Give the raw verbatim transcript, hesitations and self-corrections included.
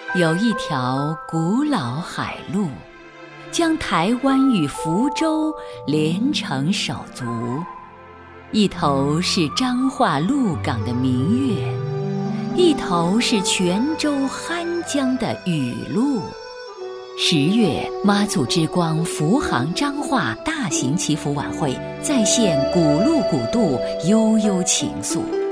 有一条古老海路，将台湾与福州连成手足。一头是彰化鹿港的明月，一头是泉州酣江的雨露。十月，妈祖之光福航彰化大型祈福晚会，再现古鹿古渡悠悠情愫。